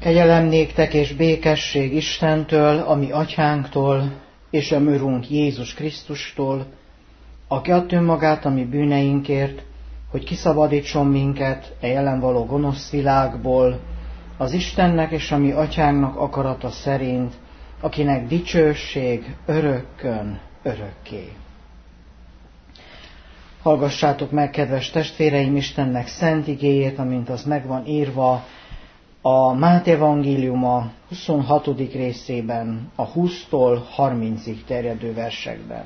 Kegyelem néktek és békesség Istentől, a mi atyánktól, és a mi Urunk Jézus Krisztustól, aki adta önmagát a mi bűneinkért, hogy kiszabadítson minket a jelen való gonosz világból, az Istennek és a mi atyánknak akarata szerint, akinek dicsőség örökkön örökké. Hallgassátok meg, kedves testvéreim, Istennek szent igéjét, amint az meg van írva a Máté evangéliuma 26. részében, a 20-tól 30-ig terjedő versekben.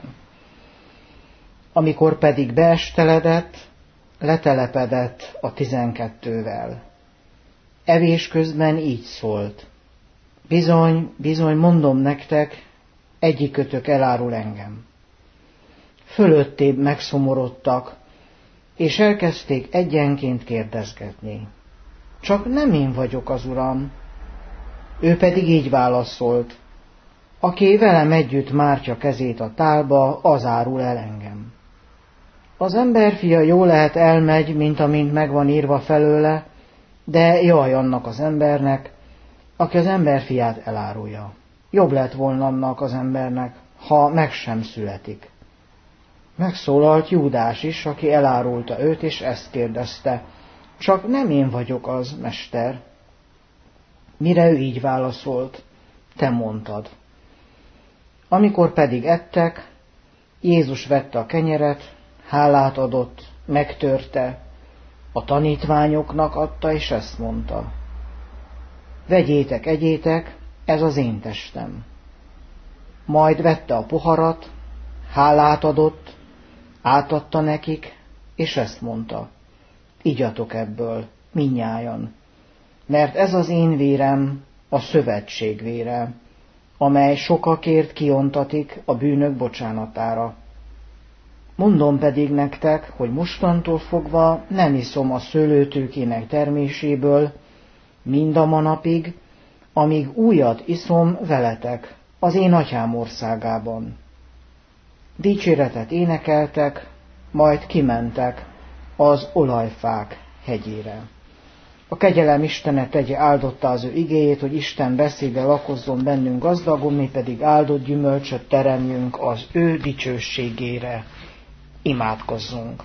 Amikor pedig beesteledett, letelepedett a 12-vel. Evés közben így szólt: Bizony, bizony, mondom nektek, egyikötök elárul engem. Fölöttébb megszomorodtak, és elkezdték egyenként kérdezgetni: Csak nem én vagyok az Uram. Ő pedig így válaszolt: Aki velem együtt mártja kezét a tálba, az árul el engem. Az emberfia jó lehet elmegy, mint amint megvan írva felőle, de jaj annak az embernek, aki az emberfiát elárulja. Jobb lett volna annak az embernek, ha meg sem születik. Megszólalt Júdás is, aki elárulta őt, és ezt kérdezte: Csak nem én vagyok az, mester? Mire ő így válaszolt: Te mondtad. Amikor pedig ettek, Jézus vette a kenyeret, hálát adott, megtörte, a tanítványoknak adta, és ezt mondta: Vegyétek, egyétek, ez az én testem. Majd vette a poharat, hálát adott, átadta nekik, és ezt mondta: Igyatok ebből, mindnyájan, mert ez az én vérem, a szövetség vére, amely sokakért kiontatik a bűnök bocsánatára. Mondom pedig nektek, hogy mostantól fogva nem iszom a szőlőtőkének terméséből, mind a manapig, amíg újat iszom veletek az én atyám országában. Dicséretet énekeltek, majd kimentek az olajfák hegyére. A kegyelem Istene tegye áldottá az ő igéjét, hogy Isten beszéde lakozzon bennünk gazdagon, mi pedig áldott gyümölcsöt teremjünk az ő dicsőségére. Imádkozzunk!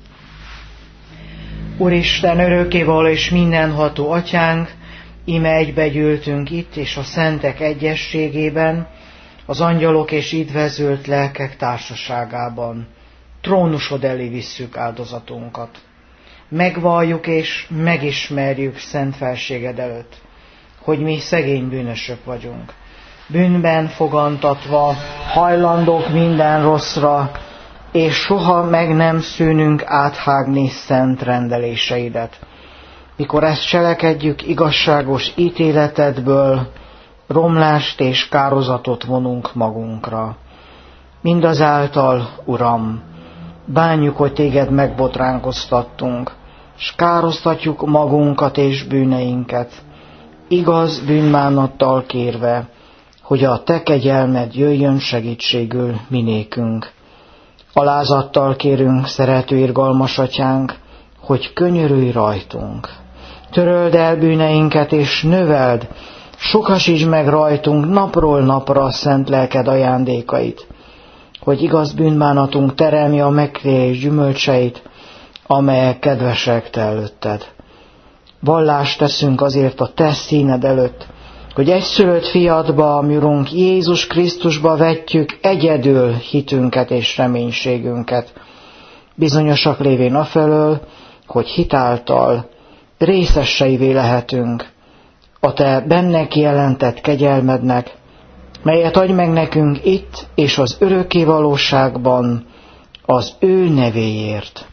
Úristen, örökkévaló és mindenható atyánk, íme egybegyűltünk itt, és a szentek egyességében, az angyalok és idvezült lelkek társaságában. Trónusod elé visszük áldozatunkat. Megvalljuk és megismerjük szent felséged előtt, hogy mi szegény bűnösök vagyunk. Bűnben fogantatva, hajlandók minden rosszra, és soha meg nem szűnünk áthágni szent rendeléseidet. Mikor ezt cselekedjük, igazságos ítéletedből romlást és kározatot vonunk magunkra. Mindazáltal, Uram, bánjuk, hogy téged megbotránkoztattunk, s károztatjuk magunkat és bűneinket, igaz bűnbánattal kérve, hogy a te kegyelmed jöjjön segítségül minékünk. Alázattal kérünk, szerető irgalmas atyánk, hogy könyörülj rajtunk. Töröld el bűneinket és növeld, sokasítsd meg rajtunk napról napra a szent lelked ajándékait, hogy igaz bűnbánatunk teremje a megtérés gyümölcseit, amelyek kedvesek te előtted. Vallást teszünk azért a te színed előtt, hogy egyszülött fiadba, mi Urunk Jézus Krisztusba vetjük egyedül hitünket és reménységünket, bizonyosak lévén afelől, hogy hitáltal részeseivé lehetünk a te benne kijelentett kegyelmednek, melyet adj meg nekünk itt és az örökké valóságban az ő nevéért.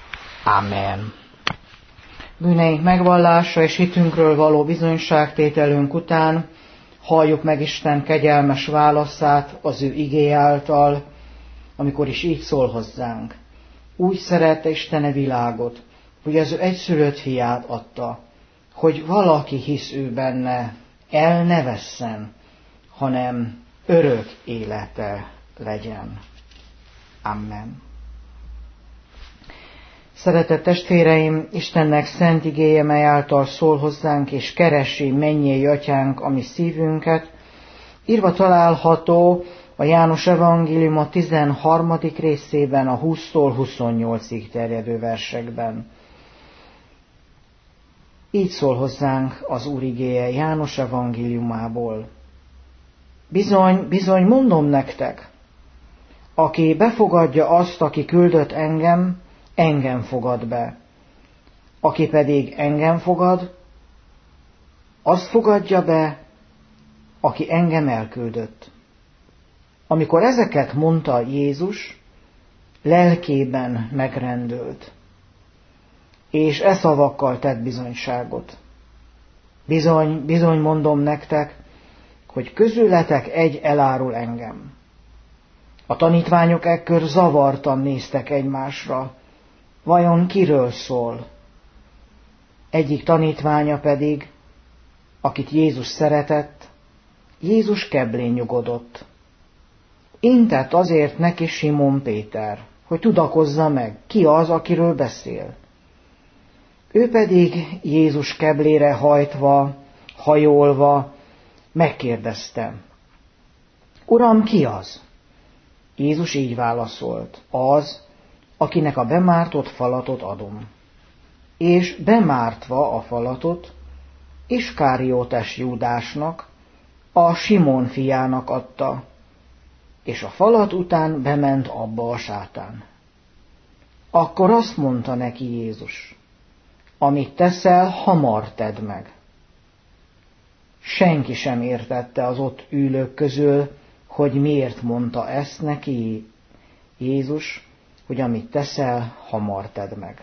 Amen. Bűneink megvallása és hitünkről való bizonyságtételünk után halljuk meg Isten kegyelmes válaszát az ő igéje által, amikor is így szól hozzánk. Úgy szerette Isten a világot, hogy az ő egyszülött fiát adta, hogy valaki hisz ő benne, el ne vesszen, hanem örök élete legyen. Amen. Szeretett testvéreim, Istennek szent igéje, mely által szól hozzánk és keresi mennyei atyánk a mi szívünket, írva található a János evangélium a 13. részében, a 20-tól 28-ig terjedő versekben. Így szól hozzánk az Úr igéje János evangéliumából. Bizony, mondom nektek, aki befogadja azt, aki küldött engem, engem fogad be. Aki pedig engem fogad, azt fogadja be, aki engem elküldött. Amikor ezeket mondta Jézus, lelkében megrendült, és e szavakkal tett bizonyságot. Bizony mondom nektek, hogy közületek egy elárul engem. A tanítványok ekkor zavartan néztek egymásra, vajon kiről szól? Egyik tanítványa pedig, akit Jézus szeretett, Jézus keblén nyugodott. Intett azért neki Simon Péter, hogy tudakozza meg, ki az, akiről beszél. Ő pedig Jézus keblére hajtva, hajolva megkérdezte: Uram, ki az? Jézus így válaszolt: Az, akinek a bemártott falatot adom. És bemártva a falatot, Iskáriótes Júdásnak, a Simon fiának adta, és a falat után bement abba a sátán. Akkor azt mondta neki Jézus: Amit teszel, hamar tedd meg. Senki sem értette az ott ülők közül, hogy miért mondta ezt neki Jézus, hogy amit teszel, hamar tedd meg.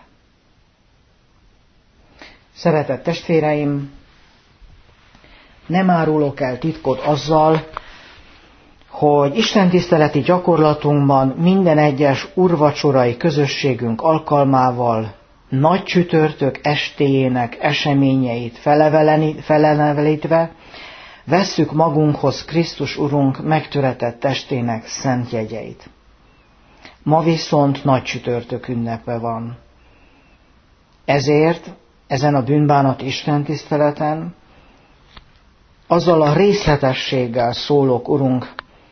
Szeretett testvéreim, nem árulok el titkot azzal, hogy istentiszteleti gyakorlatunkban minden egyes úrvacsorai közösségünk alkalmával nagy csütörtök estéjének eseményeit felevelítve vesszük magunkhoz Krisztus Urunk megtöretett testének szent jegyeit. Ma viszont nagy csütörtök ünnepe van. Ezért ezen a bűnbánat istentiszteleten azzal a részletességgel szólok Urunk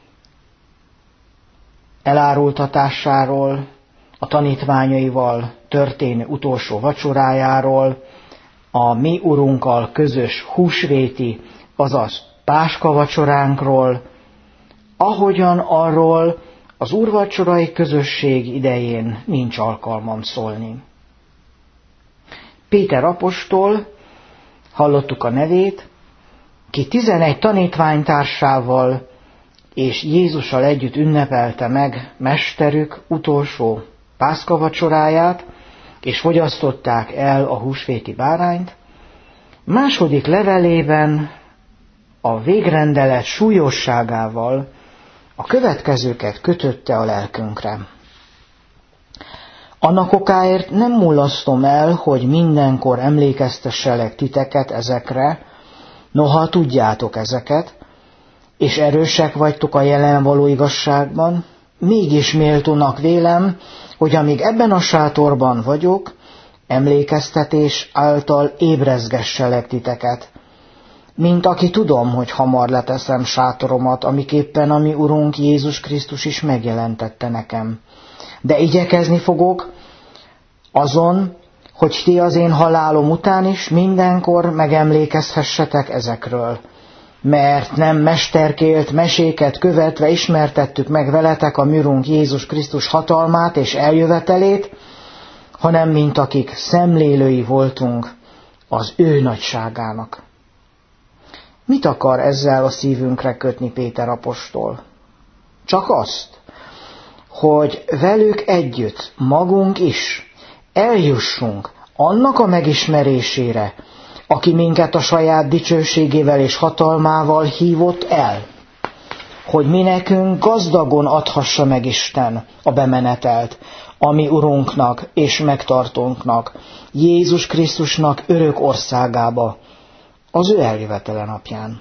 elárultatásáról, a tanítványaival történő utolsó vacsorájáról, a mi Urunkkal közös húsvéti, azaz Páska vacsoránkról, ahogyan arról az úrvacsorai közösség idején nincs alkalmam szólni. Péter apostol, hallottuk a nevét, ki 11 tanítványtársával és Jézussal együtt ünnepelte meg mesterük utolsó Pászka vacsoráját, és fogyasztották el a húsvéti bárányt, második levelében a végrendelet súlyosságával a következőket kötötte a lelkünkre. Annak okáért nem mulasztom el, hogy mindenkor emlékeztesselek titeket ezekre, noha tudjátok ezeket, és erősek vagytok a jelen való igazságban, mégis méltónak vélem, hogy amíg ebben a sátorban vagyok, emlékeztetés által ébrezgesselek titeket, mint aki tudom, hogy hamar leteszem sátoromat, amiképpen a mi Urunk Jézus Krisztus is megjelentette nekem. De igyekezni fogok azon, hogy ti az én halálom után is mindenkor megemlékezhessetek ezekről, mert nem mesterkélt meséket követve ismertettük meg veletek a mi Urunk Jézus Krisztus hatalmát és eljövetelét, hanem mint akik szemlélői voltunk az ő nagyságának. Mit akar ezzel a szívünkre kötni Péter apostol? Csak azt, hogy velük együtt magunk is eljussunk annak a megismerésére, aki minket a saját dicsőségével és hatalmával hívott el, hogy mi nekünk gazdagon adhassa meg Isten a bemenetelt, a mi Urunknak és megtartónknak, Jézus Krisztusnak örök országába, az ő eljövetele napján.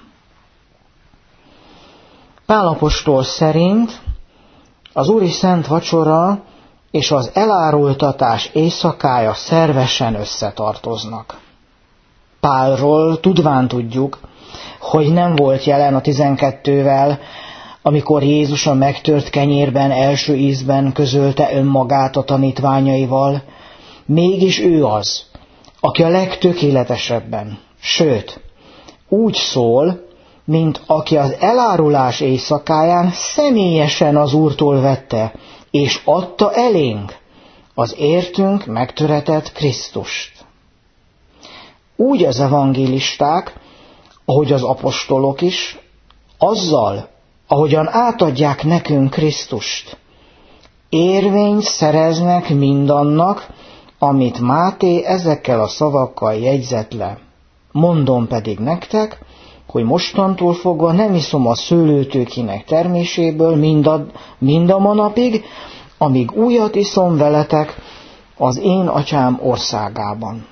Pál apostol szerint az Úri Szent Vacsora és az elárultatás éjszakája szervesen összetartoznak. Pálról tudván tudjuk, hogy nem volt jelen a 12-vel, amikor Jézus a megtört kenyérben első ízben közölte önmagát a tanítványaival, mégis ő az, aki a legtökéletesebben, sőt, úgy szól, mint aki az elárulás éjszakáján személyesen az Úrtól vette, és adta elénk az értünk megtöretett Krisztust. Úgy az evangélisták, ahogy az apostolok is, azzal, ahogyan átadják nekünk Krisztust, érvényt szereznek mindannak, amit Máté ezekkel a szavakkal jegyzett le. Mondom pedig nektek, hogy mostantól fogva nem iszom a szőlőtőkének terméséből mind a manapig, amíg újat iszom veletek az én atyám országában.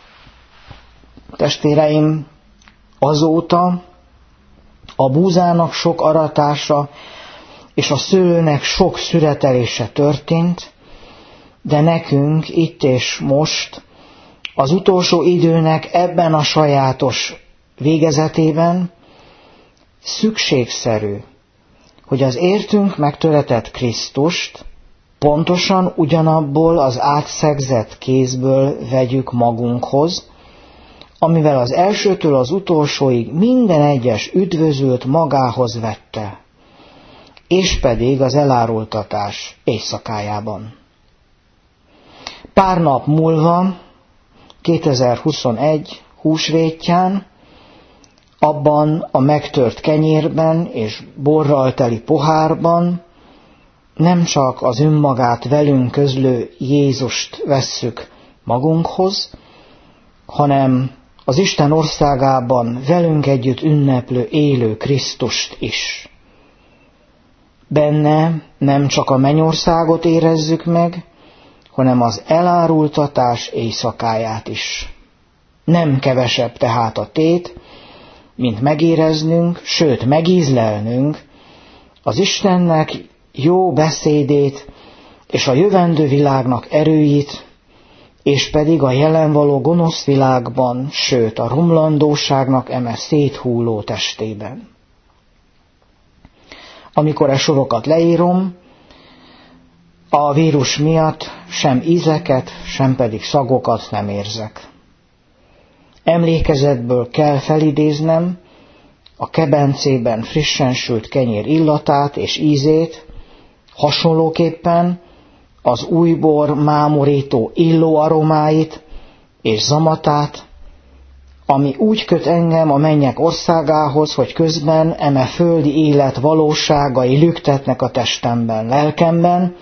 Testvéreim, azóta a búzának sok aratása és a szőlőnek sok szüretelése történt, de nekünk itt és most, az utolsó időnek ebben a sajátos végezetében szükségszerű, hogy az értünk megtöretett Krisztust pontosan ugyanabból az átszegzett kézből vegyük magunkhoz, amivel az elsőtől az utolsóig minden egyes üdvözült magához vette, és pedig az elárultatás éjszakájában. Pár nap múlva, 2021 húsvétján, abban a megtört kenyérben és borral teli pohárban nem csak az önmagát velünk közlő Jézust vesszük magunkhoz, hanem az Isten országában velünk együtt ünneplő élő Krisztust is. Benne nem csak a mennyországot érezzük meg, hanem az elárultatás éjszakáját is. Nem kevesebb tehát a tét, mint megéreznünk, sőt megízlelnünk az Istennek jó beszédét és a jövendő világnak erőit, és pedig a jelen való gonosz világban, sőt a romlandóságnak eme széthulló testében. Amikor e sorokat leírom, a vírus miatt sem ízeket, sem pedig szagokat nem érzek. Emlékezetből kell felidéznem a kebencében frissen sült kenyér illatát és ízét, hasonlóképpen az újbor mámorító illó aromáit és zamatát, ami úgy köt engem a mennyek országához, hogy közben eme földi élet valóságai lüktetnek a testemben, lelkemben,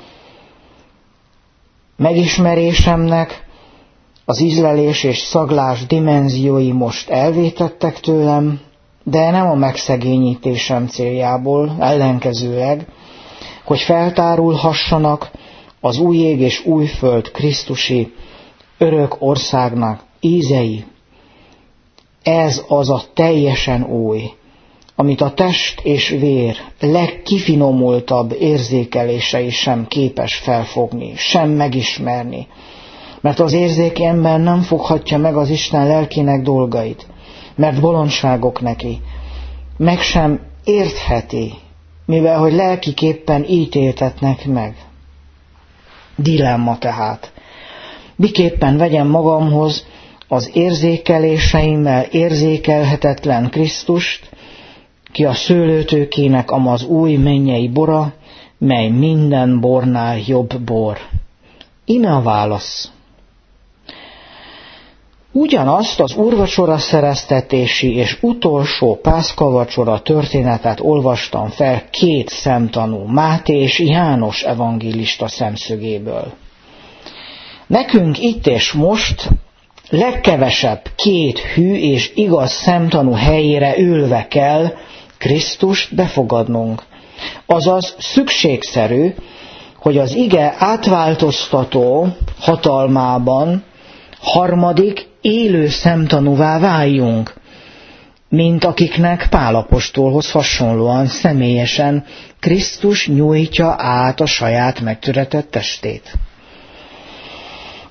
megismerésemnek az ízlelés és szaglás dimenziói most elvétettek tőlem, de nem a megszegényítésem céljából, ellenkezőleg, hogy feltárulhassanak az új ég és új föld Krisztusi örök országnak ízei. Ez az a teljesen új, amit a test és vér legkifinomultabb érzékelései sem képes felfogni, sem megismerni, mert az érzéki ember nem foghatja meg az Isten lelkének dolgait, mert bolondságok neki, meg sem értheti, mivel hogy lelkiképpen ítéltetnek meg. Dilemma tehát. Miképpen vegyem magamhoz az érzékeléseimmel érzékelhetetlen Krisztust, ki a szőlőtőkének amaz új mennyei bora, mely minden bornál jobb bor. Íme a válasz. Ugyanazt az úrvacsora szereztetési és utolsó pászkavacsora történetet olvastam fel két szemtanú, Máté és János evangélista szemszögéből. Nekünk itt és most legkevesebb két hű és igaz szemtanú helyére ülve kell Krisztust befogadnunk. Azaz szükségszerű, hogy az ige átváltoztató hatalmában harmadik élő szemtanúvá váljunk, mint akiknek Pál apostolhoz hasonlóan személyesen Krisztus nyújtja át a saját megtöretett testét.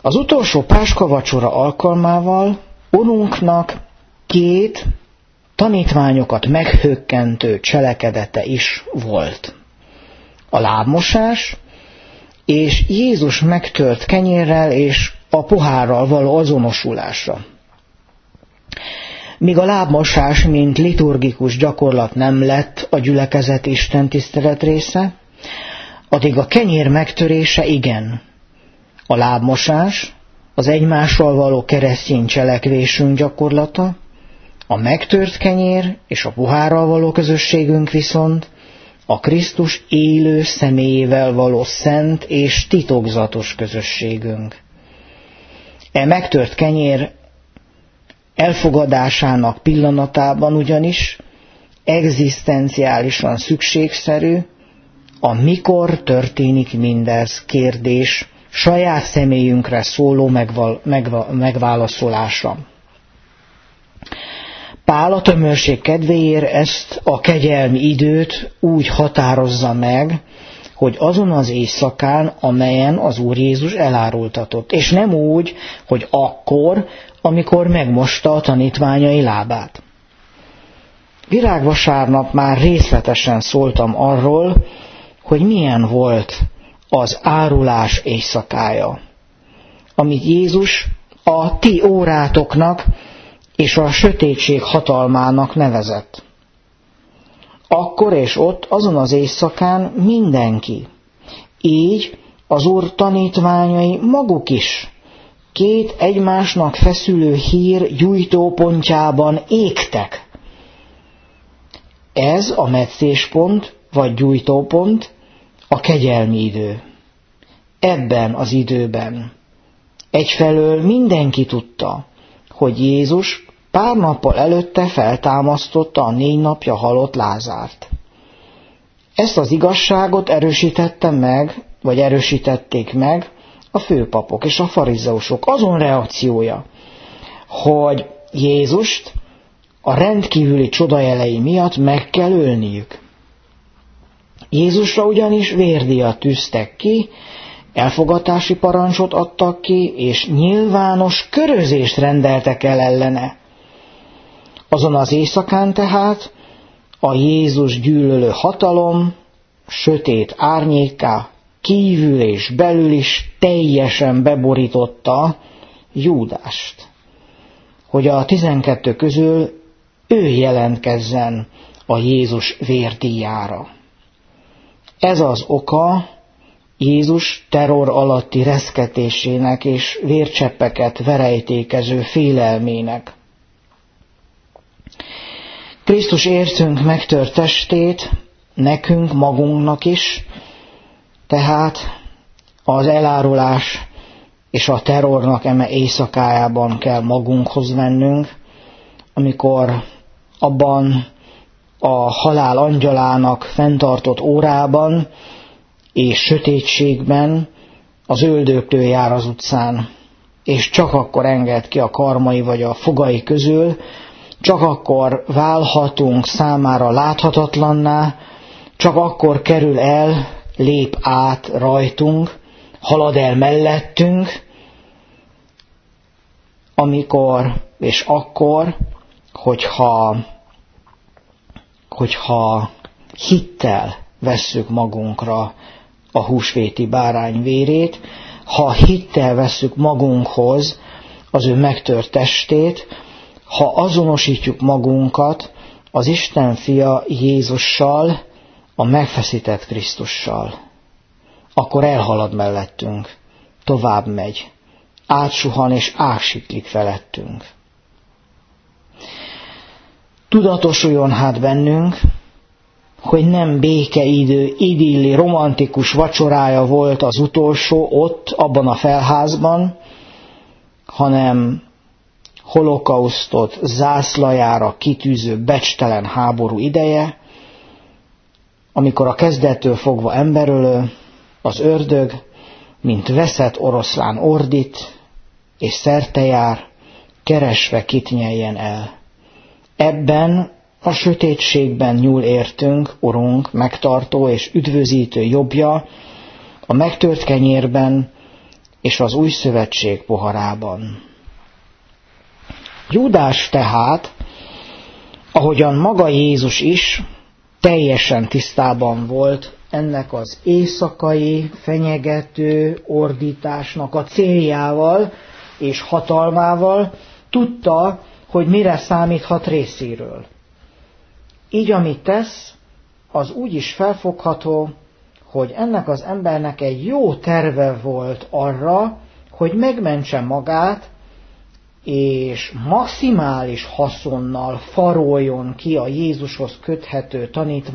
Az utolsó páskavacsora alkalmával Urunknak 2 tanítványokat meghökkentő cselekedete is volt. A lábmosás és Jézus megtört kenyérrel és a pohárral való azonosulása. Míg a lábmosás, mint liturgikus gyakorlat nem lett a gyülekezet istentisztelet része, addig a kenyér megtörése igen. A lábmosás az egymással való keresztény cselekvésünk gyakorlata, a megtört kenyér és a pohárral való közösségünk viszont a Krisztus élő személyével való szent és titokzatos közösségünk. E megtört kenyér elfogadásának pillanatában ugyanis egzisztenciálisan szükségszerű a mikor történik mindez kérdés saját személyünkre szóló megválaszolása. Pál a tömörség kedvéért ezt a kegyelmi időt úgy határozza meg, hogy azon az éjszakán, amelyen az Úr Jézus elárultatott, és nem úgy, hogy akkor, amikor megmosta a tanítványai lábát. Virágvasárnap már részletesen szóltam arról, hogy milyen volt az árulás éjszakája, amit Jézus a ti órátoknak és a sötétség hatalmának nevezett. Akkor és ott, azon az éjszakán mindenki, így az Úr tanítványai maguk is 2 egymásnak feszülő hír gyújtópontjában égtek. Ez a metszéspont vagy gyújtópont a kegyelmi idő. Ebben az időben egyfelől mindenki tudta, hogy Jézus pár nappal előtte feltámasztotta a 4 napja halott Lázárt. Ezt az igazságot erősítették meg a főpapok és a farizeusok azon reakciója, hogy Jézust a rendkívüli csodajelei miatt meg kell ölniük. Jézusra ugyanis vérdíjat tűztek ki, elfogatási parancsot adtak ki, és nyilvános körözést rendeltek el ellene. Azon az éjszakán tehát a Jézus gyűlölő hatalom sötét árnyéká kívül és belül is teljesen beborította Júdást, hogy a 12 közül ő jelentkezzen a Jézus vérdíjára. Ez az oka Jézus terror alatti reszketésének és vércseppeket verejtékező félelmének. Krisztus értünk megtört testét, nekünk magunknak is, tehát az elárulás és a terrornak eme éjszakájában kell magunkhoz vennünk, amikor abban a halál angyalának fenntartott órában és sötétségben az öldöklő jár az utcán, és csak akkor enged ki a karmai vagy a fogai közül, csak akkor válhatunk számára láthatatlanná, csak akkor kerül el, lép át rajtunk, halad el mellettünk, amikor és akkor, hogyha hittel vesszük magunkra a húsvéti bárány vérét, ha hittel vesszük magunkhoz az ő megtört testét, ha azonosítjuk magunkat az Isten fia Jézussal, a megfeszített Krisztussal, akkor elhalad mellettünk, tovább megy, átsuhan és átsiklik felettünk. Tudatosuljon hát bennünk, hogy nem békeidő, idilli, romantikus vacsorája volt az utolsó ott, abban a felházban, hanem holokausztot zászlajára kitűző becstelen háború ideje, amikor a kezdettől fogva emberölő, az ördög, mint veszett oroszlán ordít, és szertejár, keresve kit nyeljen el. Ebben a sötétségben nyúl értünk, Urunk, megtartó és üdvözítő jobbja, a megtört kenyérben és az új szövetség poharában. Júdás tehát, ahogyan maga Jézus is, teljesen tisztában volt ennek az éjszakai, fenyegető ordításnak a céljával és hatalmával, tudta, hogy mire számíthat részéről. Így amit tesz, az úgy is felfogható, hogy ennek az embernek egy jó terve volt arra, hogy megmentse magát, és maximális haszonnal faroljon ki a Jézushoz köthető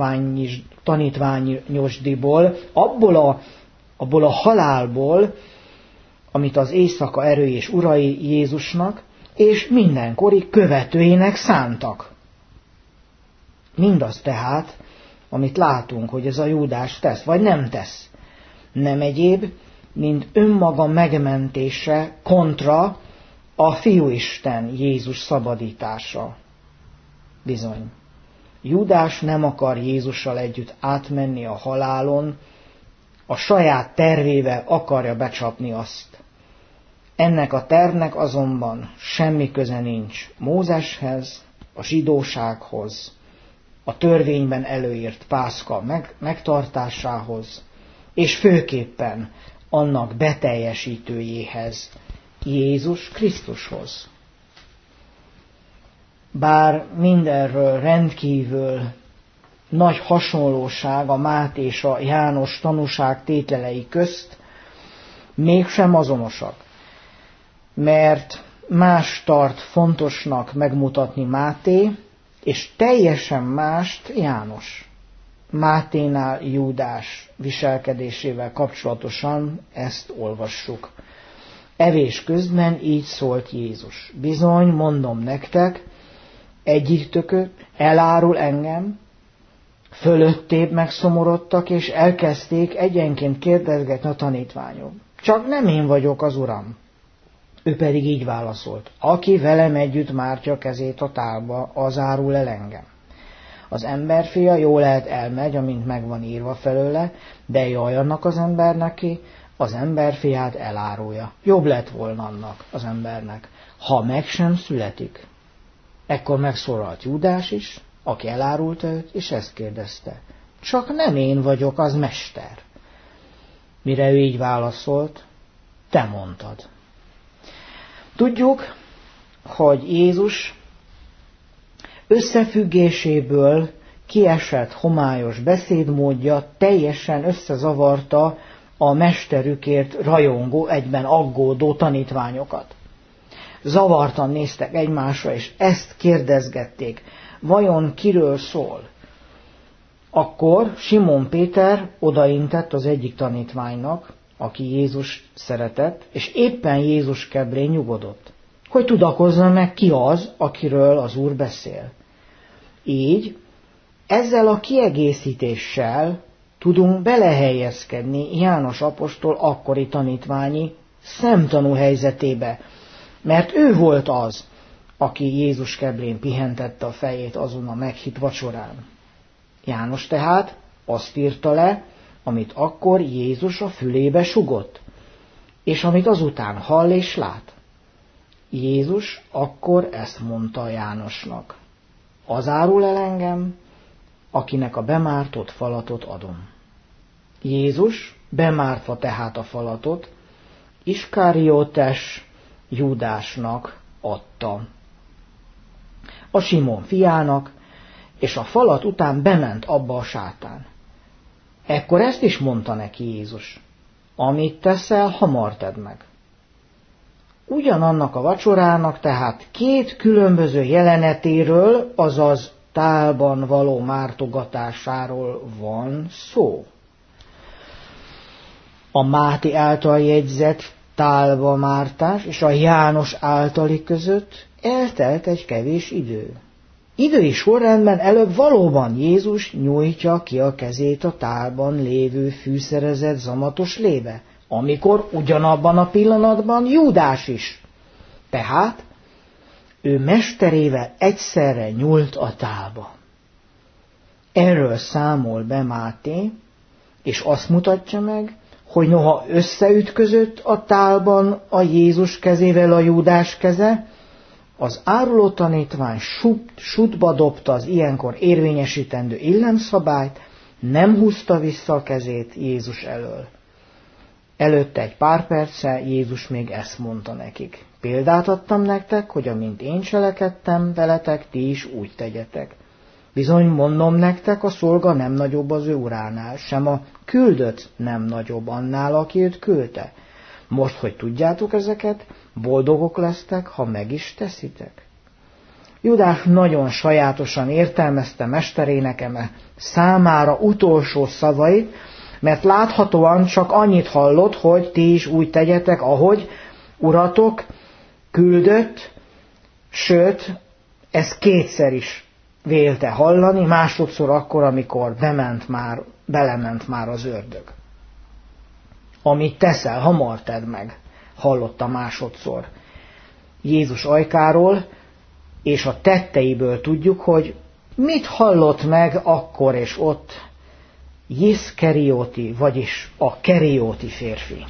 tanítványosdiból, abból a halálból, amit az éjszaka erői és urai Jézusnak, és mindenkori követőinek szántak. Mindaz tehát, amit látunk, hogy ez a Júdás tesz, vagy nem tesz, nem egyéb, mint önmaga megmentése kontra a Fiúisten Jézus szabadítása. Bizony, Júdás nem akar Jézussal együtt átmenni a halálon, a saját tervével akarja becsapni azt. Ennek a tervnek azonban semmi köze nincs Mózeshez, a zsidósághoz, a törvényben előírt Pászka megtartásához, és főképpen annak beteljesítőjéhez, Jézus Krisztushoz. Bár mindenről rendkívül nagy hasonlóság a Máté és a János tanúság tételei közt, mégsem azonosak, mert más tart fontosnak megmutatni Máté, és teljesen mást János. Máténál Júdás viselkedésével kapcsolatosan ezt olvassuk. Evés közben így szólt Jézus: bizony, mondom nektek, egyiktökök elárul engem. Fölöttébb megszomorodtak, és elkezdték egyenként kérdezgetni a tanítványok: csak nem én vagyok az Uram. Ő pedig így válaszolt: aki velem együtt mártja kezét a tálba, az árul el engem. Az emberfia jó lehet elmegy, amint megvan írva felőle, de jaj annak az embernek, ki az emberfiát elárulja. Jobb lett volna annak az embernek, ha meg sem születik. Ekkor megszólalt Júdás is, aki elárulta őt, és ezt kérdezte: csak nem én vagyok az mester. Mire ő így válaszolt: te mondtad. Tudjuk, hogy Jézus összefüggéséből kiesett homályos beszédmódja teljesen összezavarta a mesterükért rajongó, egyben aggódó tanítványokat. Zavartan néztek egymásra, és ezt kérdezgették: vajon kiről szól? Akkor Simon Péter odaintett az egyik tanítványnak, aki Jézus szeretett, és éppen Jézus keblén nyugodott, hogy tudakozzon meg, ki az, akiről az Úr beszél. Így, ezzel a kiegészítéssel tudunk belehelyezkedni János apostol akkori tanítványi szemtanú helyzetébe, mert ő volt az, aki Jézus keblén pihentette a fejét azon a meghitt vacsorán. János tehát azt írta le, amit akkor Jézus a fülébe sugott, és amit azután hall és lát. Jézus akkor ezt mondta Jánosnak: az árul el engem, akinek a bemártott falatot adom. Jézus bemártva tehát a falatot Iskariótes Júdásnak adta, a Simon fiának, és a falat után bement abba a sátán. Ekkor ezt is mondta neki Jézus: amit teszel, hamar tedd meg. Ugyanannak a vacsorának tehát két különböző jelenetéről, azaz tálban való mártogatásáról van szó. A Máté által jegyzett tálba mártás és a János általi között eltelt egy kevés idő. Idői sorrendben előbb valóban Jézus nyújtja ki a kezét a tálban lévő fűszerezett zamatos lébe, amikor ugyanabban a pillanatban Júdás is. Tehát ő mesterével egyszerre nyúlt a tálba. Erről számol be Máté, és azt mutatja meg, hogy noha összeütközött a tálban a Jézus kezével a Júdás keze, az áruló tanítvány sutba dobta az ilyenkor érvényesítendő illemszabályt, nem húzta vissza a kezét Jézus elől. Előtte egy pár perccel Jézus még ezt mondta nekik. Példát adtam nektek, hogy amint én cselekedtem veletek, ti is úgy tegyetek. Bizony mondom nektek, a szolga nem nagyobb az ő uránál, sem a küldött nem nagyobb annál, aki őt küldte. Most, hogy tudjátok ezeket, boldogok lesztek, ha meg is teszitek. Judás nagyon sajátosan értelmezte mesterének eme számára utolsó szavait, mert láthatóan csak annyit hallott, hogy ti is úgy tegyetek, ahogy uratok küldött, sőt, ezt kétszer is vélte hallani, másodszor akkor, amikor belement már az ördög. Amit teszel, hamar tedd meg, hallotta másodszor Jézus ajkáról, és a tetteiből tudjuk, hogy mit hallott meg akkor és ott Iszkerióti, vagyis a kerióti férfi.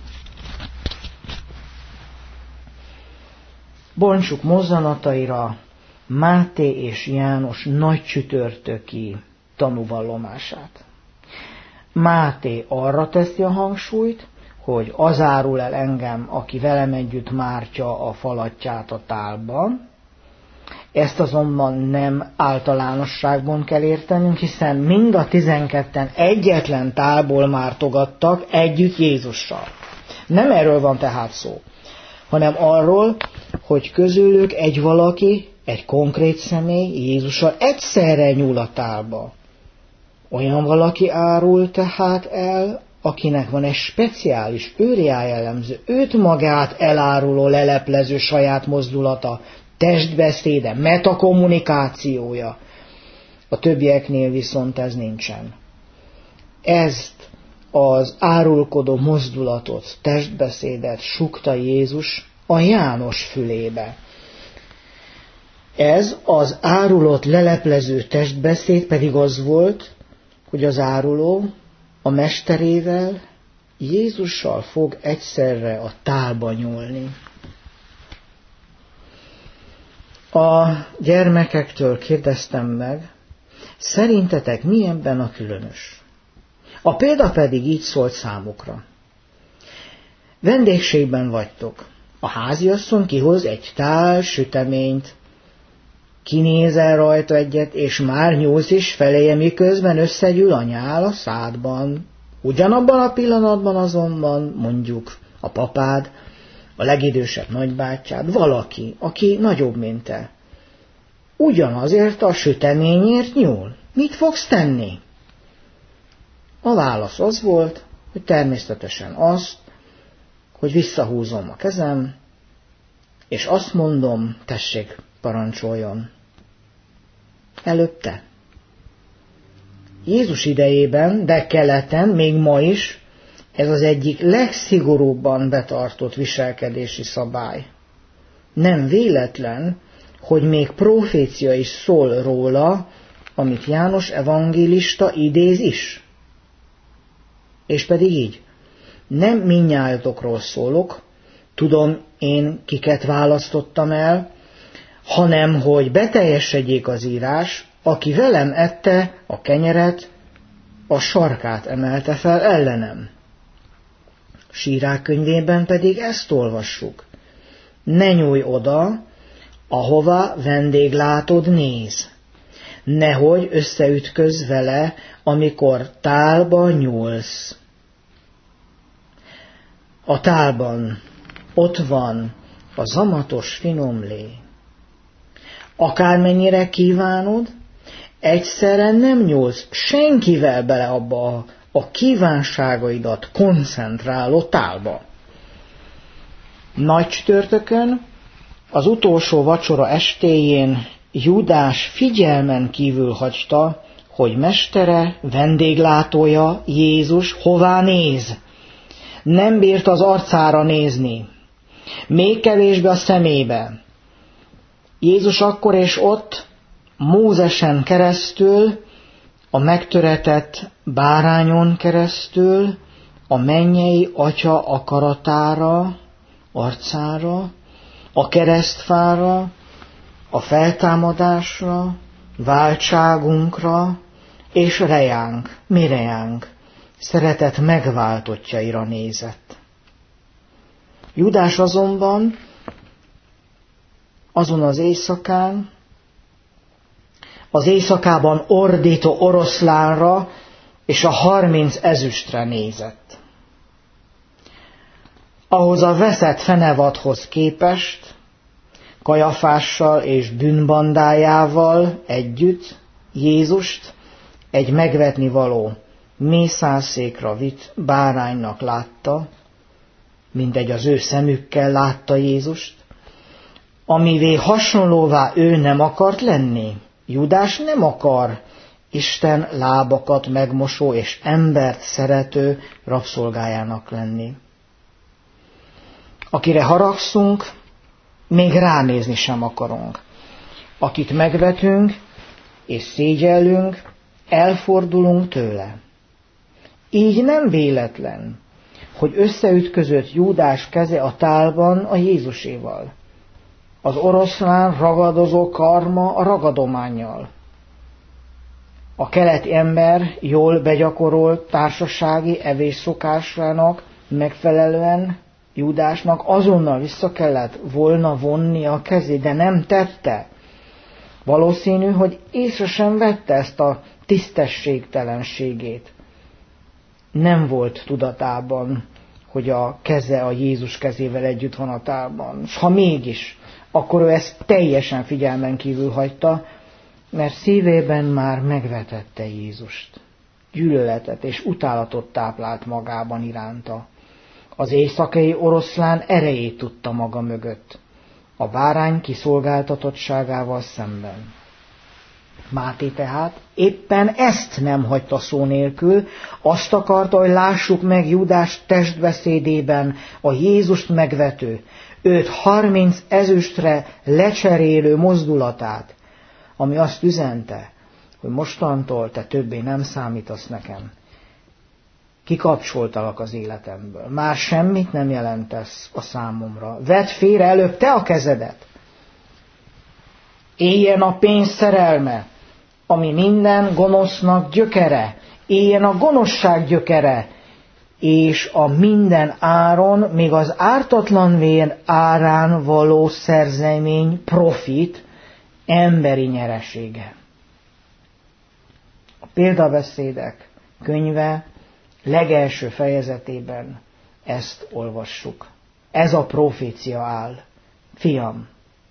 Bontsuk mozzanataira Máté és János nagy csütörtöki tanúvallomását. Máté arra teszi a hangsúlyt, hogy az árul el engem, aki velem együtt mártja a falatját a tálban. Ezt azonban nem általánosságban kell értenünk, hiszen mind a 12-en egyetlen tálból mártogattak együtt Jézussal. Nem erről van tehát szó, hanem arról, hogy közülük egy valaki, egy konkrét személy Jézussal egyszerre nyúl a tálba. Olyan valaki árul tehát el, akinek van egy speciális, őriá jellemző, őt magát eláruló, leleplező saját mozdulata, testbeszéde, metakommunikációja. A többieknél viszont ez nincsen. Ezt az árulkodó mozdulatot, testbeszédet sukta Jézus a János fülébe. Ez az árulott, leleplező testbeszéd pedig az volt, hogy az áruló a mesterével, Jézussal fog egyszerre a tálba nyúlni. A gyermekektől kérdeztem meg, szerintetek mi ebben a különös? A példa pedig így szólt számukra. Vendégségben vagytok. A háziasszony kihoz egy tál süteményt, kinézel rajta egyet, és már nyúlsz is feléje, miközben összegyűl a nyál a szádban. Ugyanabban a pillanatban azonban mondjuk a papád, a legidősebb nagybátyád, valaki, aki nagyobb, mint te, ugyanazért a süteményért nyúl. Mit fogsz tenni? A válasz az volt, hogy természetesen azt, hogy visszahúzom a kezem, és azt mondom, tessék, parancsoljon. Előbb te. Jézus idejében, de keleten, még ma is, ez az egyik legszigorúbban betartott viselkedési szabály. Nem véletlen, hogy még profécia is szól róla, amit János evangélista idéz is. És pedig így. Nem mindnyájatokról szólok, tudom én kiket választottam el, hanem hogy beteljesedjék az írás, aki velem ette a kenyeret, a sarkát emelte fel ellenem. Sírák könyvében pedig ezt olvassuk. Ne nyújj oda, ahova vendéglátod néz. Nehogy összeütközz vele, amikor tálba nyúlsz. A tálban ott van a zamatos finom lé. Akármennyire kívánod, egyszerre nem nyúlsz senkivel bele abba a kívánságaidat koncentráló tálba. Nagy csütörtökön, az utolsó vacsora estéjén Júdás figyelmen kívül hagyta, hogy mestere, vendéglátója, Jézus hová néz. Nem bírt az arcára nézni, még kevésbé a szemébe. Jézus akkor és ott Mózesen keresztül, a megtöretett bárányon keresztül, a mennyei Atya akaratára, arcára, a keresztfára, a feltámadásra, váltságunkra és rejánk, mi rejánk, szeretet megváltottjaira nézett. Judás azonban azon az éjszakán, az éjszakában ordító oroszlánra és a 30 ezüstre nézett. Ahhoz a veszett fenevadhoz képest, Kajafással és bűnbandájával együtt Jézust egy megvetni való mészárszékra vitt báránynak látta, mindegy az ő szemükkel látta Jézust, amivé hasonlóvá ő nem akart lenni. Judás nem akar Isten lábakat megmosó és embert szerető rabszolgájának lenni. Akire haragszunk, még ránézni sem akarunk. Akit megvetünk és szégyellünk, elfordulunk tőle. Így nem véletlen, hogy összeütközött Júdás keze a tálban a Jézuséval. Az oroszlán ragadozó karma a ragadománnyal. A keleti ember jól begyakorolt társasági evés szokásának megfelelően Júdásnak azonnal vissza kellett volna vonni a kezét, de nem tette. Valószínű, hogy észre sem vette ezt a tisztességtelenségét. Nem volt tudatában, hogy a keze a Jézus kezével együtt van a tálban. S ha mégis, akkor ő ezt teljesen figyelmen kívül hagyta, mert szívében már megvetette Jézust. Gyűlöletet és utálatot táplált magában iránta. Az éjszakai oroszlán erejét tudta maga mögött, a bárány kiszolgáltatottságával szemben. Máté tehát éppen ezt nem hagyta szó nélkül, azt akarta, hogy lássuk meg Júdás testbeszédében a Jézust megvető, őt 30 ezüstre lecserélő mozdulatát, ami azt üzente, hogy mostantól te többé nem számítasz nekem. Kikapcsoltalak az életemből. Már semmit nem jelentesz a számomra. Vedd félre előbb te a kezedet. Éljen a pénz szerelme, ami minden gonosznak gyökere. Éljen a gonoszság gyökere, és a minden áron, még az ártatlan vér árán való szerzemény, profit, emberi nyeresége. A példabeszédek könyve legelső fejezetében ezt olvassuk. Ez a profécia áll. Fiam,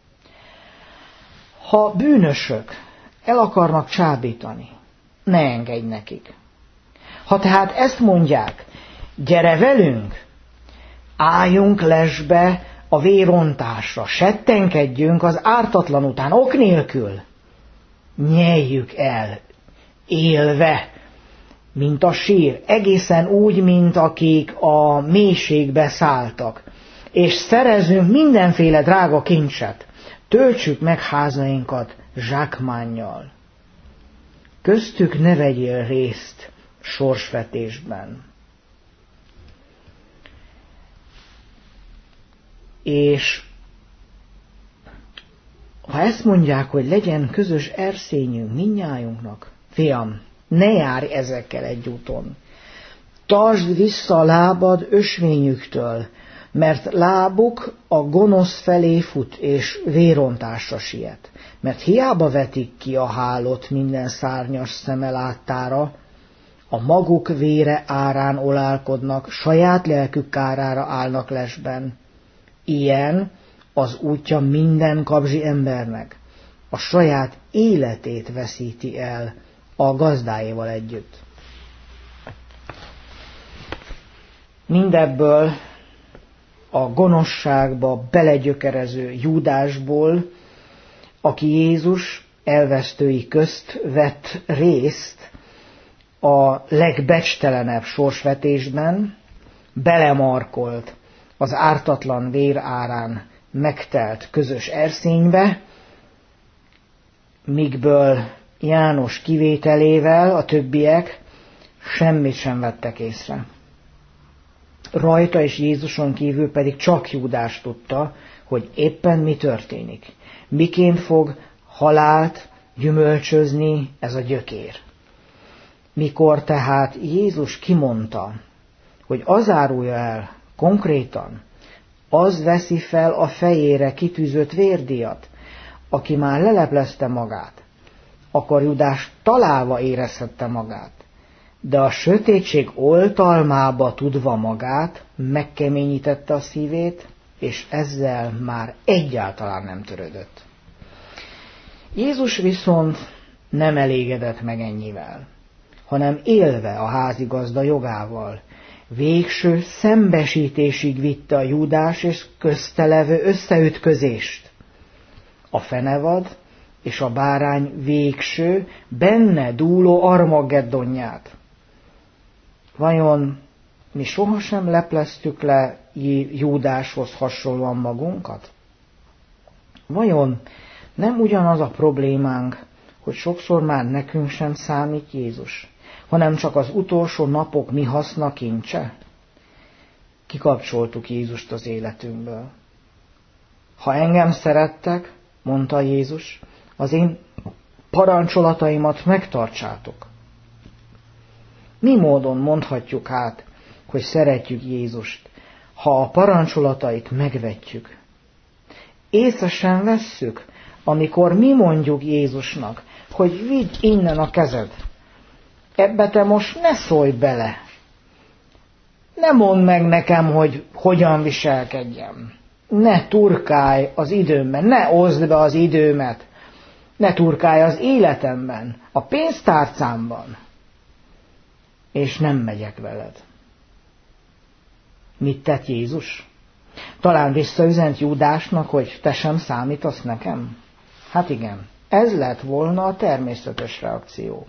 ha bűnösök el akarnak csábítani, ne engedj nekik. Ha tehát ezt mondják, gyere velünk, álljunk lesbe a vérontásra, settenkedjünk az ártatlan után, ok nélkül, nyeljük el, élve, mint a sír, egészen úgy, mint akik a mélységbe szálltak, és szerezzünk mindenféle drága kincset, töltsük meg házainkat zsákmánnyal. Köztük ne vegyél részt sorsvetésben. És ha ezt mondják, hogy legyen közös erszényünk mindnyájunknak, fiam, ne járj ezekkel egy úton. Tartsd vissza a lábad ösvényüktől, mert lábuk a gonosz felé fut, és vérontásra siet. Mert hiába vetik ki a hálót minden szárnyas szeme láttára, a maguk vére árán olálkodnak, saját lelkük kárára állnak lesben. Ilyen az útja minden kabzsi embernek, a saját életét veszíti el a gazdáival együtt. Mindebből a gonoszságba belegyökerező Júdásból, aki Jézus elvesztői közt vett részt a legbecstelenebb sorsvetésben, belemarkolt az ártatlan vér árán megtelt közös erszénybe, mikből János kivételével a többiek semmit sem vettek észre. Rajta és Jézuson kívül pedig csak Júdás tudta, hogy éppen mi történik. Miként fog halált gyümölcsözni ez a gyökér. Mikor tehát Jézus kimondta, hogy az árulja el konkrétan, az veszi fel a fejére kitűzött vérdíjat, aki már leleplezte magát, akkor Júdás találva érezhette magát, de a sötétség oltalmába tudva magát, megkeményítette a szívét, és ezzel már egyáltalán nem törődött. Jézus viszont nem elégedett meg ennyivel, hanem élve a házigazda jogával, végső szembesítésig vitte a Júdás és közte levő összeütközést. A fenevad és a bárány végső, benne dúló Armageddonját. Vajon mi sohasem lepleztük le Júdáshoz hasonlóan magunkat? Vajon nem ugyanaz a problémánk, hogy sokszor már nekünk sem számít Jézus, hanem csak az utolsó napok mi haszna kincse? Kikapcsoltuk Jézust az életünkből. Ha engem szerettek, mondta Jézus, az én parancsolataimat megtartsátok. Mi módon mondhatjuk hát, hogy szeretjük Jézust, ha a parancsolatait megvetjük? Észre sem vesszük, amikor mi mondjuk Jézusnak, hogy vidd innen a kezed. Ebbe te most ne szólj bele. Ne mondd meg nekem, hogy hogyan viselkedjem. Ne turkálj az időmben, ne oszd be az időmet. Ne turkálj az életemben, a pénztárcámban. És nem megyek veled. Mit tett Jézus? Talán visszaüzent Júdásnak, hogy te sem számítasz nekem? Hát igen, ez lett volna a természetes reakció.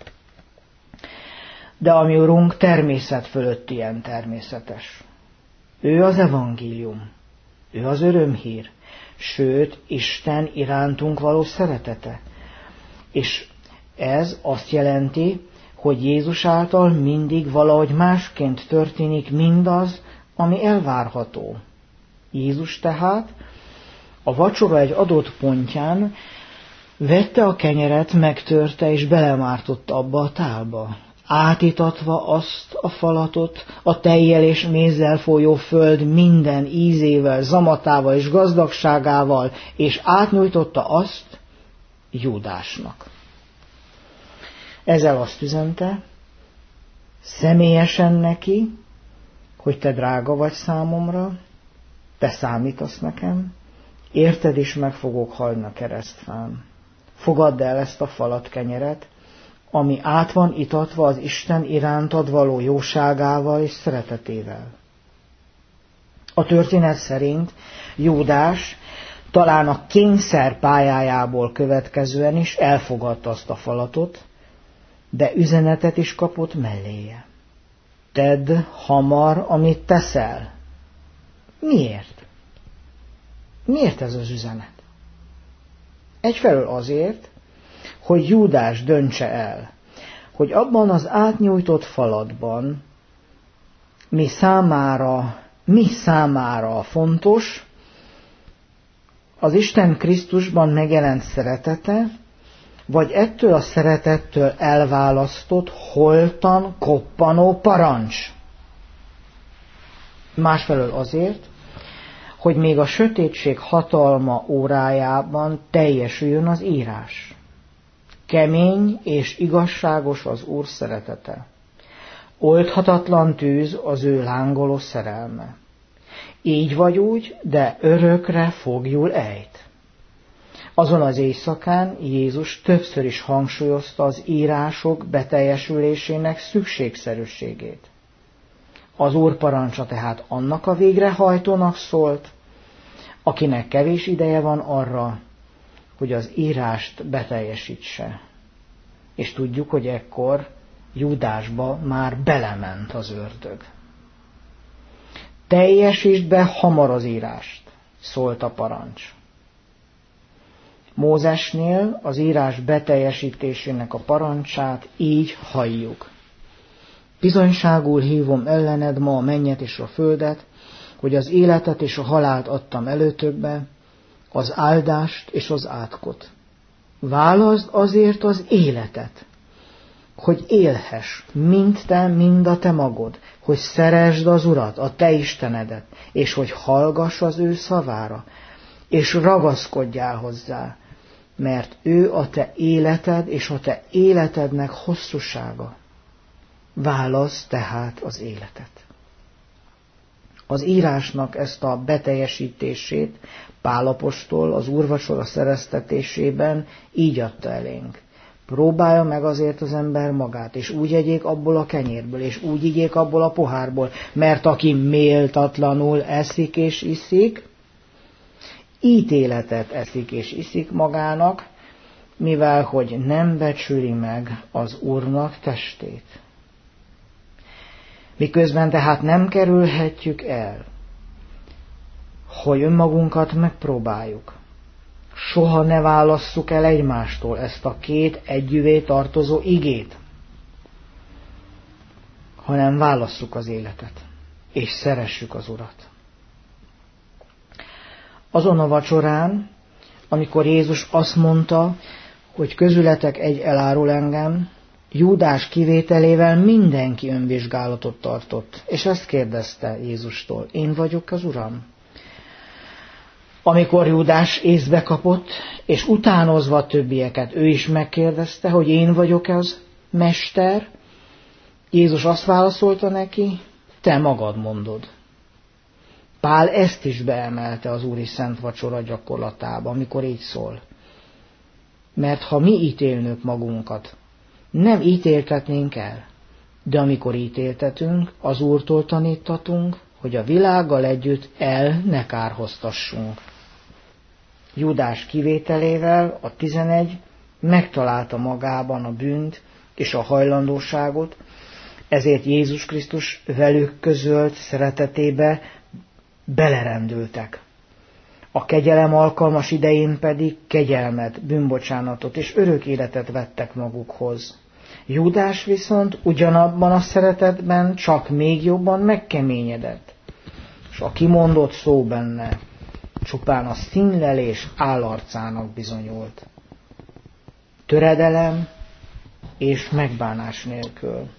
De a mi Urunk természet fölött ilyen természetes. Ő az evangélium, ő az örömhír, sőt, Isten irántunk való szeretete. És ez azt jelenti, hogy Jézus által mindig valahogy másként történik mindaz, ami elvárható. Jézus tehát a vacsora egy adott pontján vette a kenyeret, megtörte és belemártotta abba a tálba, átítatva azt a falatot, a tejjel és mézzel folyó föld minden ízével, zamatával és gazdagságával, és átnyújtotta azt Júdásnak. Ezzel azt üzente, személyesen neki, hogy te drága vagy számomra, te számítasz nekem, érted is meg fogok halni a keresztfán. Fogadd el ezt a falat kenyeret, ami át van itatva az Isten irántad való jóságával és szeretetével. A történet szerint Júdás talán a kényszer pályájából következően is elfogadta azt a falatot, de üzenetet is kapott melléje. Tedd hamar, amit teszel. Miért? Miért ez az üzenet? Egyfelől azért, hogy Júdás döntse el, hogy abban az átnyújtott falatban mi számára fontos az Isten Krisztusban megjelent szeretete, vagy ettől a szeretettől elválasztott, holtan koppanó parancs. Másfelől azért, hogy még a sötétség hatalma órájában teljesüljön az írás. Kemény és igazságos az Úr szeretete. Oldhatatlan tűz az ő lángoló szerelme. Így vagy úgy, de örökre fogjul ejt. Azon az éjszakán Jézus többször is hangsúlyozta az írások beteljesülésének szükségszerűségét. Az Úr parancsa tehát annak a végrehajtónak szólt, akinek kevés ideje van arra, hogy az írást beteljesítse. És tudjuk, hogy ekkor Júdásba már belement az ördög. Teljesítsd be hamar az írást, szólt a parancs. Mózesnél az írás beteljesítésének a parancsát így halljuk. Bizonyságul hívom ellened ma a mennyet és a földet, hogy az életet és a halált adtam előtökbe, az áldást és az átkot. Válaszd azért az életet, hogy élhess, mind te, mind a te magod, hogy szeresd az Urat, a te Istenedet, és hogy hallgass az ő szavára, és ragaszkodjál hozzá, mert ő a te életed és a te életednek hosszúsága. Válaszd tehát az életet. Az írásnak ezt a beteljesítését Pál apostol az úrvacsora szereztetésében így adta elénk. Próbálja meg azért az ember magát, és úgy egyék abból a kenyérből, és úgy igyék abból a pohárból, mert aki méltatlanul eszik és iszik, ítéletet eszik és iszik magának, mivel hogy nem becsüli meg az Úrnak testét. Miközben tehát nem kerülhetjük el, hogy önmagunkat megpróbáljuk. Soha ne válasszuk el egymástól ezt a két együvé tartozó igét, hanem válasszuk az életet, és szeressük az Urat. Azon a vacsorán, amikor Jézus azt mondta, hogy közületek egy elárul engem, Júdás kivételével mindenki önvizsgálatot tartott, és ezt kérdezte Jézustól: én vagyok az Uram? Amikor Júdás észbe kapott, és utánozva a többieket, ő is megkérdezte, hogy én vagyok az Mester, Jézus azt válaszolta neki: te magad mondod. Pál ezt is beemelte az Úri Szent Vacsora gyakorlatába, amikor így szól: mert ha mi ítélnünk magunkat, nem ítéltetnénk el, de amikor ítéltetünk, az Úrtól tanítatunk, hogy a világgal együtt el ne kárhoztassunk. Júdás kivételével a 11 megtalálta magában a bűnt és a hajlandóságot, ezért Jézus Krisztus velük közölt szeretetébe belerendültek. A kegyelem alkalmas idején pedig kegyelmet, bűnbocsánatot és örök életet vettek magukhoz. Júdás viszont ugyanabban a szeretetben csak még jobban megkeményedett, és a kimondott szó benne csupán a színlelés állarcának bizonyult. Töredelem és megbánás nélkül.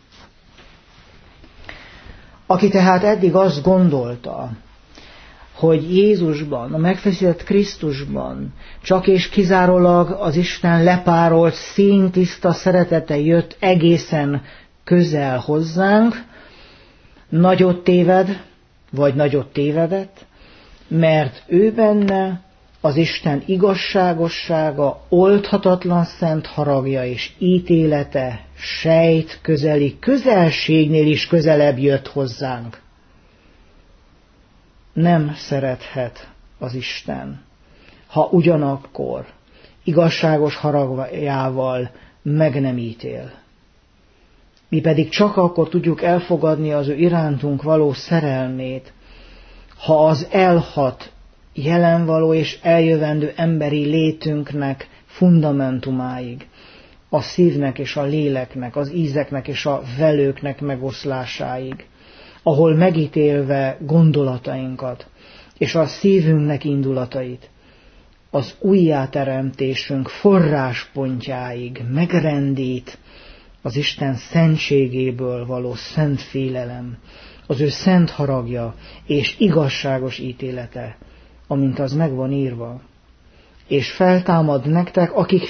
Aki tehát eddig azt gondolta, hogy Jézusban, a megfeszített Krisztusban csak és kizárólag az Isten lepárolt, színtiszta szeretete jött egészen közel hozzánk, nagyot téved, vagy nagyot tévedett, mert ő benne az Isten igazságossága, oldhatatlan szent haragja és ítélete sejt közeli közelségnél is közelebb jött hozzánk. Nem szerethet az Isten, ha ugyanakkor igazságos haragjával meg nem ítél. Mi pedig csak akkor tudjuk elfogadni az ő irántunk való szerelmét, ha az elhat, jelenvaló és eljövendő emberi létünknek fundamentumáig, a szívnek és a léleknek, az ízeknek és a velőknek megoszlásáig, ahol megítélve gondolatainkat és a szívünknek indulatait, az újjáteremtésünk forráspontjáig megrendít az Isten szentségéből való szent félelem, az ő szent haragja és igazságos ítélete, amint az meg van írva. És feltámad nektek, akik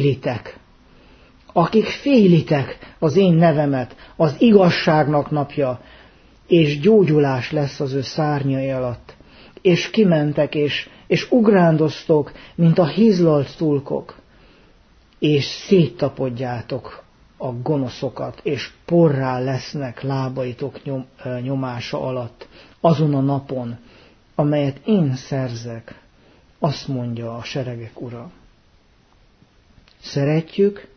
félitek az én nevemet, az igazságnak napja, és gyógyulás lesz az ő szárnyai alatt, és kimentek, és ugrándoztok, mint a hizlalt tulkok, és széttapodjátok a gonoszokat, és porrá lesznek lábaitok nyomása alatt, azon a napon, amelyet én szerzek, azt mondja a seregek Ura. Szeretjük,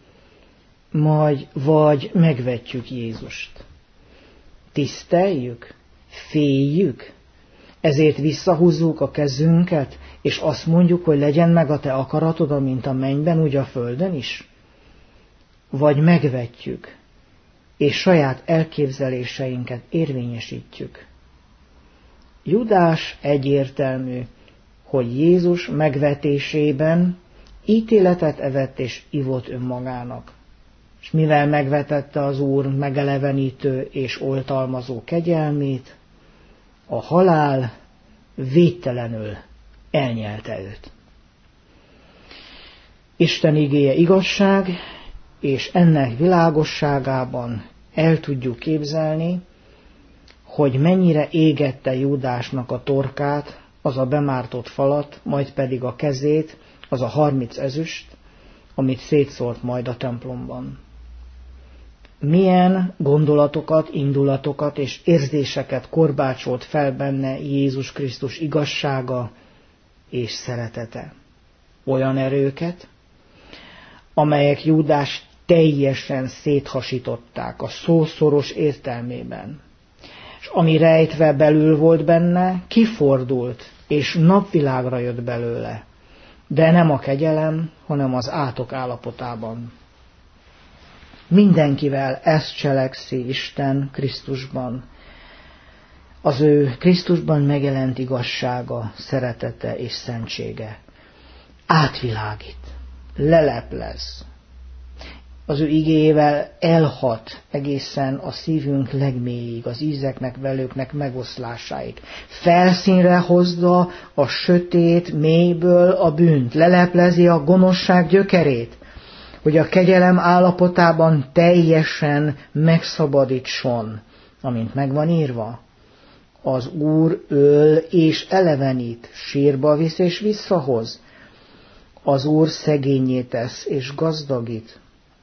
vagy megvetjük Jézust. Tiszteljük, féljük, ezért visszahúzzuk a kezünket, és azt mondjuk, hogy legyen meg a te akaratod, amint a mennyben, úgy a földön is? Vagy megvetjük, és saját elképzeléseinket érvényesítjük. Judás egyértelmű, hogy Jézus megvetésében ítéletet evett és ivott önmagának. És mivel megvetette az Úr megelevenítő és oltalmazó kegyelmét, a halál védtelenül elnyelte őt. Isten igéje igazság, és ennek világosságában el tudjuk képzelni, hogy mennyire égette Júdásnak a torkát, az a bemártott falat, majd pedig a kezét, az a 30 ezüst, amit szétszórt majd a templomban. Milyen gondolatokat, indulatokat és érzéseket korbácsolt fel benne Jézus Krisztus igazsága és szeretete. Olyan erőket, amelyek Júdás teljesen széthasították a szó szoros értelmében. És ami rejtve belül volt benne, kifordult, és napvilágra jött belőle, de nem a kegyelem, hanem az átok állapotában. Mindenkivel ezt cselekszi Isten Krisztusban. Az ő Krisztusban megjelent igazsága, szeretete és szentsége átvilágít, leleplez. Az ő igéjével elhat egészen a szívünk legmélyig, az ízeknek, velőknek megoszlásáig. Felszínre hozza a sötét mélyből a bűnt, leleplezi a gonoszság gyökerét, hogy a kegyelem állapotában teljesen megszabadítson, amint megvan írva. Az Úr öl és elevenít, sírba visz és visszahoz. Az Úr szegénnyé tesz és gazdagít.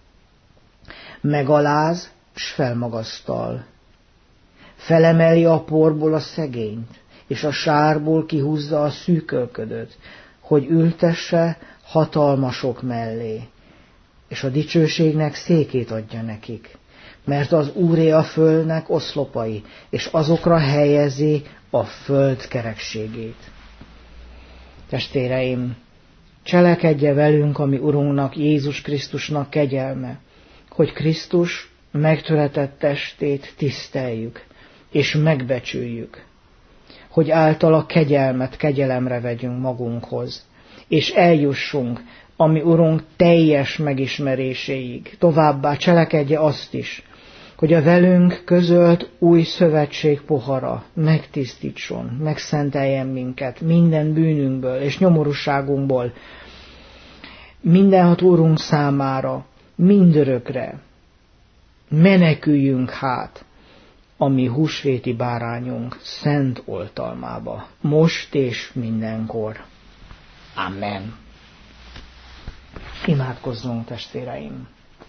Megaláz s felmagasztal. Felemeli a porból a szegényt, és a sárból kihúzza a szűkölködöt, hogy ültesse hatalmasok mellé, és a dicsőségnek székét adja nekik, mert az Úré a földnek oszlopai, és azokra helyezi a föld kerekségét. Testvéreim, cselekedje velünk a mi Urunknak, Jézus Krisztusnak kegyelme, hogy Krisztus megtöretett testét tiszteljük, és megbecsüljük, hogy általa kegyelmet kegyelemre vegyünk magunkhoz, és eljussunk a mi Urunk teljes megismeréséig. Továbbá cselekedje azt is, hogy a velünk közölt új szövetség pohara megtisztítson, megszenteljen minket minden bűnünkből és nyomorúságunkból, mindenható Urunk számára, mindörökre. Meneküljünk hát a mi húsvéti bárányunk szent oltalmába, most és mindenkor. Amen. Imádkozzunk, testvéreim!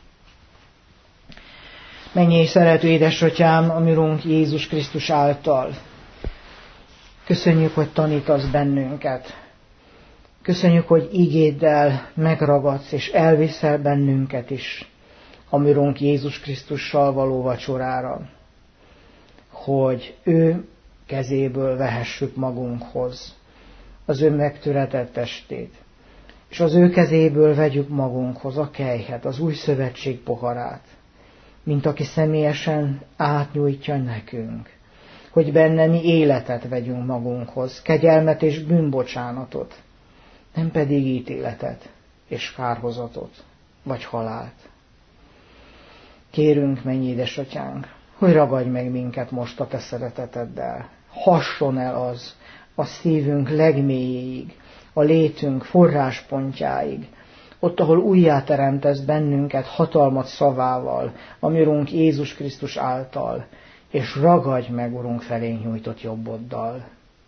Mennyei szerető édesatyám, a mi Urunk Jézus Krisztus által. Köszönjük, hogy tanítasz bennünket. Köszönjük, hogy igéddel megragadsz és elviszel bennünket is a mi Urunk Jézus Krisztussal való vacsorára, hogy ő kezéből vehessük magunkhoz az ő megtöretett testét, és az ő kezéből vegyük magunkhoz a kelyhet, az új szövetség poharát, mint aki személyesen átnyújtja nekünk, hogy benne mi életet vegyünk magunkhoz, kegyelmet és bűnbocsánatot, nem pedig ítéletet és kárhozatot, vagy halált. Kérünk, mennyi édesatyánk, hogy ragadj meg minket most a te szereteteddel, hasson el az a szívünk legmélyéig, a létünk forráspontjáig, ott, ahol újjáteremtesz bennünket hatalmat szavával, a mi Urunk Jézus Krisztus által, és ragadj meg, Urunk, felénk nyújtott jobboddal.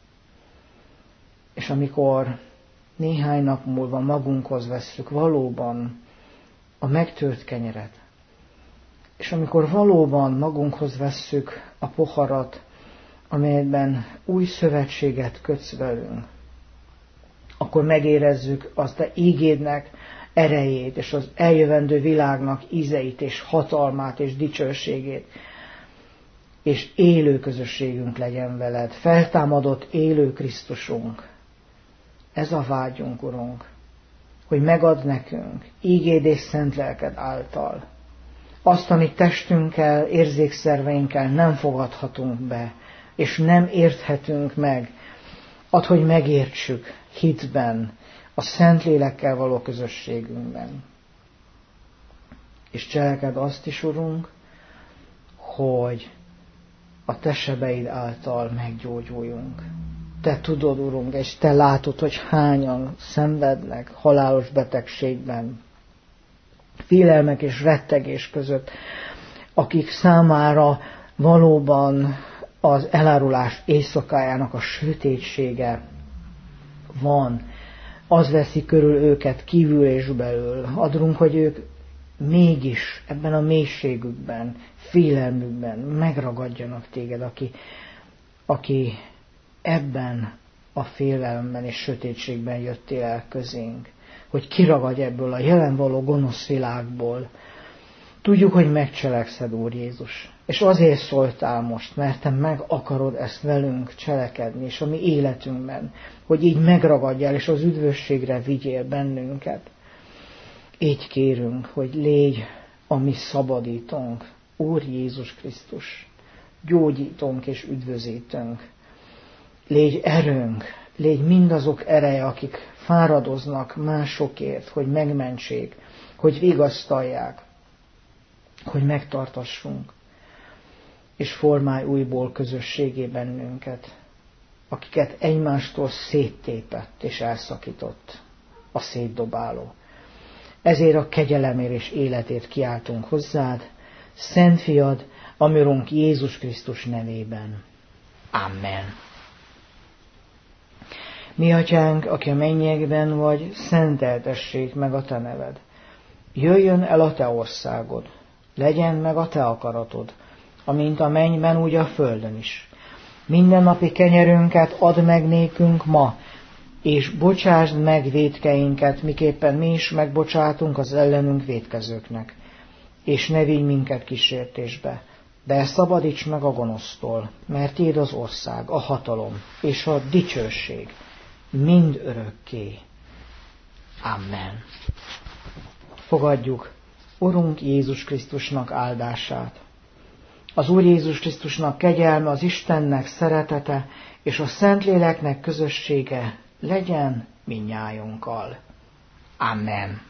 És amikor néhány nap múlva magunkhoz vesszük valóban a megtört kenyeret, és amikor valóban magunkhoz vesszük a poharat, amelyben új szövetséget kötsz velünk, akkor megérezzük az te ígédnek erejét, és az eljövendő világnak ízeit, és hatalmát, és dicsőségét, és élő közösségünk legyen veled, feltámadott élő Krisztusunk. Ez a vágyunk, Urunk, hogy megad nekünk ígéd és szent lelked által Azt, amit testünkkel, érzékszerveinkkel nem fogadhatunk be, és nem érthetünk meg, add, hogy megértsük hitben, a Szentlélekkel való közösségünkben. És cselekedd azt is, Urunk, hogy a Te sebeid által meggyógyuljunk. Te tudod, Urunk, és Te látod, hogy hányan szenvednek halálos betegségben, félelmek és rettegés között, akik számára valóban az elárulás éjszakájának a sötétsége van. Az veszi körül őket kívül és belül. Adunk, hogy ők mégis ebben a mélységükben, félelmükben megragadjanak téged, aki ebben a félelemben és sötétségben jöttél el közénk, hogy kiragadj ebből a jelen való gonosz világból. Tudjuk, hogy megcselekszed, Úr Jézus, és azért szóltál most, mert Te meg akarod ezt velünk cselekedni, és a mi életünkben, hogy így megragadjál, és az üdvösségre vigyél bennünket. Így kérünk, hogy légy a mi szabadítónk, Úr Jézus Krisztus, gyógyítónk és üdvözítőnk. Légy erőnk, légy mindazok ereje, akik fáradoznak másokért, hogy megmentsék, hogy vigasztalják, hogy megtartassunk, és formálj újból közösségé bennünket, akiket egymástól széttépett és elszakított a szétdobáló. Ezért a kegyelemért és életért kiáltunk hozzád, Szent Fiad, a mi Urunk Jézus Krisztus nevében. Amen. Mi Atyánk, aki a mennyekben vagy, szenteltessék meg a Te neved. Jöjjön el a Te országod, legyen meg a Te akaratod, amint a mennyben, úgy a földön is. Mindennapi kenyerünket add meg nékünk ma, és bocsásd meg vétkeinket, miképpen mi is megbocsátunk az ellenünk vétkezőknek. És ne vigy minket kísértésbe, de szabadíts meg a gonosztól, mert Tiéd az ország, a hatalom és a dicsőség mind örökké. Amen. Fogadjuk Urunk Jézus Krisztusnak áldását. Az Úr Jézus Krisztusnak kegyelme, az Istennek szeretete és a Szentléleknek közössége legyen mindnyájunkkal. Amen.